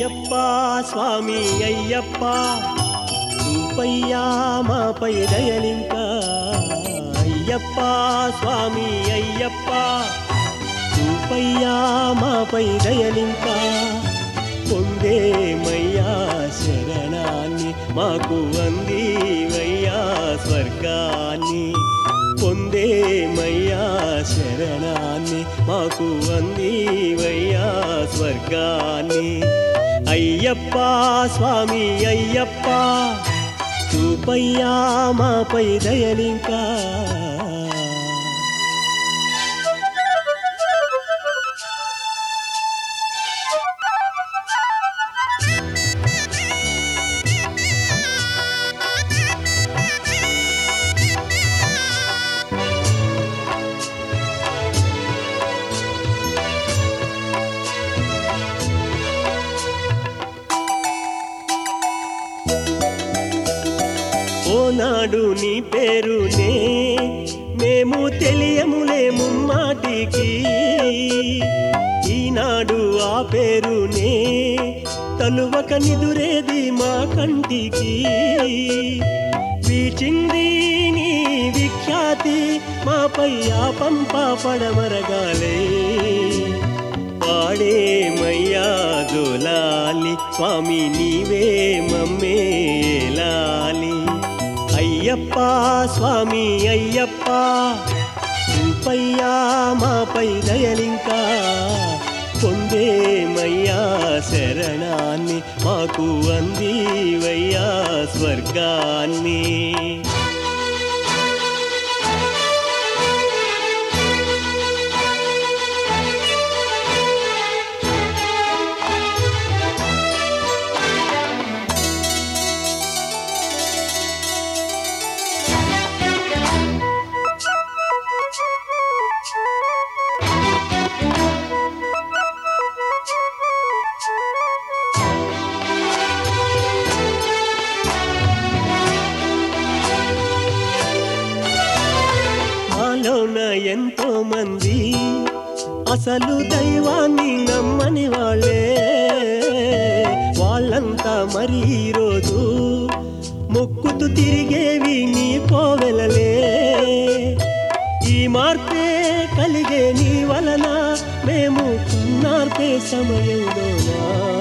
అయ్యప్ప స్వామి అయ్యప్ప చూపయ్యా మాపై దయలింక అయ్యప్ప స్వామి అయ్యప్ప చూపయ్యా మాపై దయలింక పొందేమయ్యా శరణాన్ని మాకు అందివయ్యా స్వర్గాన్ని పొందేమయ్యా శరణాన్ని మాకు అందివయ్యా స్వర్గాన్ని అయ్యప్ప స్వామి అయ్యప్ప చూపయ్యా మాపై దయలింకా ఓనాడు నీ పేరునే మేము తెలియములే ముమ్మాటికి ఈనాడు ఆ పేరునే తలువక నిదురేది మా కంటికి వీచింది నీ విఖ్యాతి మాపై ఆ పంప పడమరగాలే పాడేమయ్యా జోలాలి స్వామి నీవే మమ్మేలాలి అయ్యప్ప స్వామి అయ్యప్ప చూపయ్యా మాపై దయలింకా పొందేమయ్యా శరణాన్ని మాకు అందివయ్యా స్వర్గాన్ని ఎంతో మంది అసలు దైవాన్ని నమ్మని వాళ్ళే వాళ్ళంతా మరి ఈరోజు మొక్కుతూ తిరిగేవి నీ కోవెలలే ఈ మార్పే కలిగే నీ వలన మేము కన్నార్పే సమయంలోనా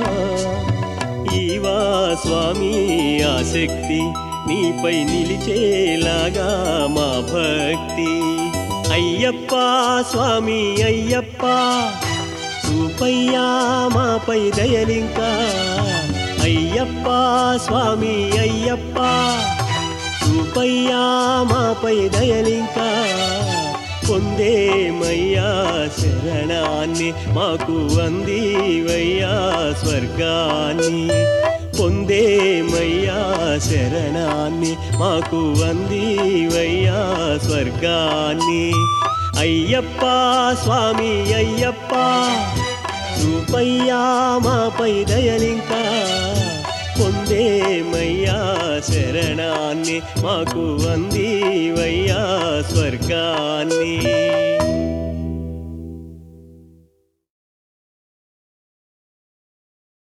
ఈవా స్వామి ఆసక్తి నీపై నిలిచేలాగా మా భక్తి అయ్యప్ప స్వామి అయ్యప్ప చూపయ్యా మాపై దయలింకా అయ్యప్ప స్వామి అయ్యప్ప చూపయ్యా మాపై దయలింకా పొందేమయ్యా శరణాన్ని మాకు అందివయ్యా స్వర్గాన్ని పొందేమయ్యా శరణాన్ని మాకు అందివయ్యా స్వర్గాన్ని అయ్యప్ప స్వామి అయ్యప్ప చూపయ్యా మాపై దయలింకా పొందేమయ్యా శరణాన్ని మాకు అందివయ్యా స్వర్గాన్ని